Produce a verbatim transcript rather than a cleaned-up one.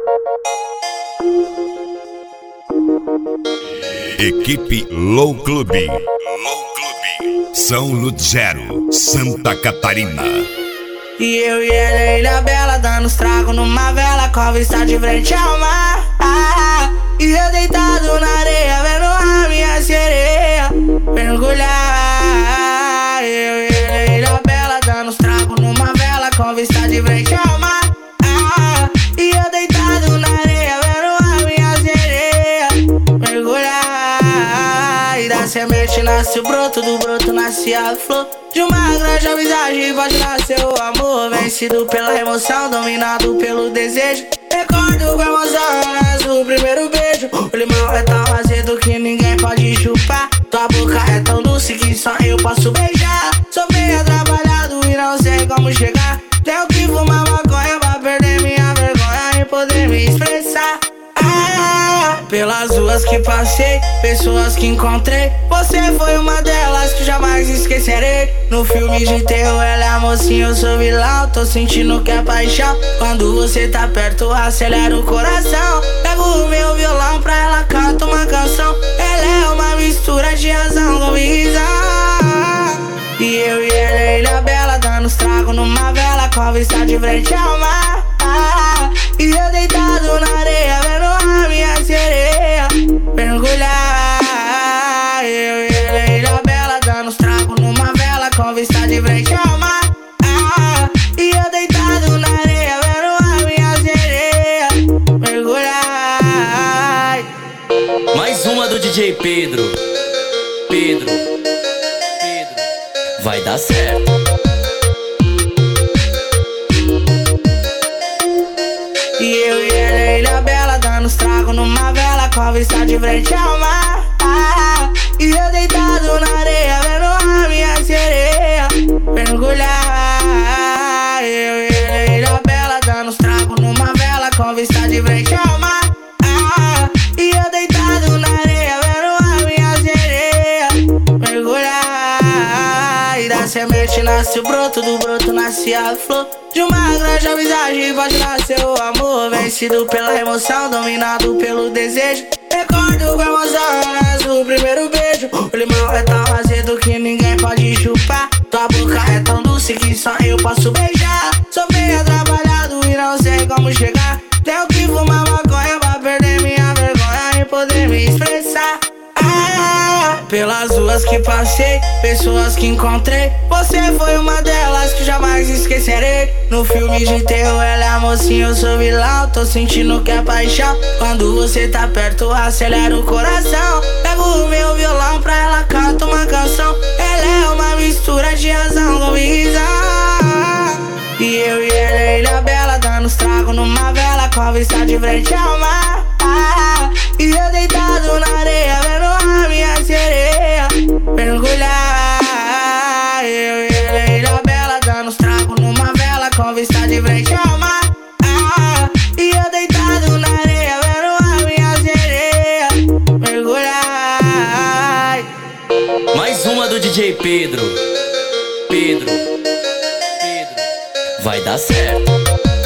Equipe Low Club, Low Club, São Luzero, Santa Catarina. E eu e ela, Ilha Bela, dando os tragos numa vela, com a vista de frente ao mar. Ah, e eu deitado na areia, vendo a minha sereia mergulhar. Eu e ela, Ilha Bela, dando os tragos numa vela, com a vista de frente ao mar. Ah, e eu deitado na areia, vendo a minha sereia mergulhar. E da semente nasce o broto, do broto nasce a flor de uma grande amizade, pode nascer o amor. Vencido pela emoção, dominado pelo desejo. Recordo com emoção, o primeiro beijo. O limão é tão azedo que ninguém pode chupar. Tua boca é tão doce que só eu posso beijar. Sou bem atrapalhado e não sei como chegar. Tenho que fumar maconha pra perder minha vergonha e poder me expressar. Ah, pelas ruas que passei, pessoas que encontrei, você foi uma delas que jamais esquecerei. No filme de terror ela é a mocinha, eu sou vilão. Tô sentindo que é paixão. Quando você tá perto acelera o coração. Pego o meu violão pra ela cantar uma canção. Ela é uma mistura de razão com visão. E eu e ela, Ilha Bela, dando os tragos numa vela, com a vista de frente ao mar. Ah, e eu deitado na areia, vendo a minha sereia mergulhar. Eu e ela, Ilha Bela, dando os tragos numa vela, com vista de frente ao mar. Ah, e eu deitado na areia, vendo a minha sereia mergulhar. Mais uma do D J Pedro. Pedro, Pedro, vai dar certo. E eu e ela, Ilha Bela, dando os tragos numa vela, com a vista de frente ao mar. Ah, e eu deitado na areia, vendo a minha sereia mergulhar. Eu e ela, Ilha Bela, dando os tragos numa vela, com a vista de frente ao mar. Ah, e eu deitado na areia, vendo a minha sereia mergulhar. E da semente nasce o broto, do broto nasce a flor de uma grande amizade, pode nascer o amor. Vencido pela emoção, dominado pelo desejo. Recordo com emoção, o primeiro beijo. O limão é tão azedo que ninguém pode chupar. Tua boca é tão doce que só eu posso beijar. Sou bem atrapalhado e não sei como chegar. Tenho que fumar maconha pra perder minha vergonha e poder me expressar. Ah, pelas ruas que passei, pessoas que encontrei, você foi uma delas que jamais esquecerei. No filme de terror ela é a mocinha, eu sou vilão. Tô sentindo que é paixão. Quando você tá perto acelera o coração. Pego o meu violão pra ela cantar uma canção. Ela é uma mistura de razão com visão. E eu e ela, Ilha Bela, dando os tragos numa vela, com a vista de frente ao mar. Ah, e eu deitado na areia, vendo a minha sereia mergulhar. Eu e ela, Ilha Bela, dando os tragos numa vela, com vista de frente ao mar. Ah, e eu deitado na areia, vendo a minha sereia mergulhar. Mais uma do D J Pedro. Pedro, Pedro, vai dar certo.